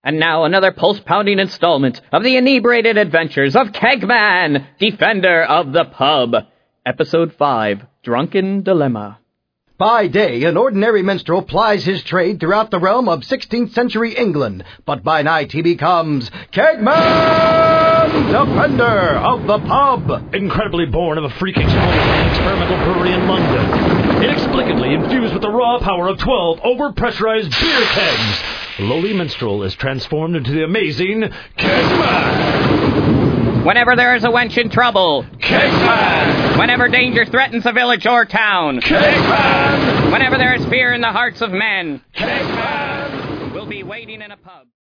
And now another pulse-pounding installment of the inebriated adventures of Kegman, Defender of the Pub. Episode 5, Drunken Dilemma. By day, an ordinary minstrel plies his trade throughout the realm of 16th century England, but by night he becomes Kegman, Defender of the Pub. Incredibly born of a freak experimental brewery in London. Inexplicably infused with the raw power of 12 overpressurized beer kegs, the lowly minstrel is transformed into the amazing Kegman. Whenever there is a wench in trouble, Kegman. Whenever danger threatens a village or town, Kegman. Whenever there is fear in the hearts of men, Kegman. we'll be waiting in a pub.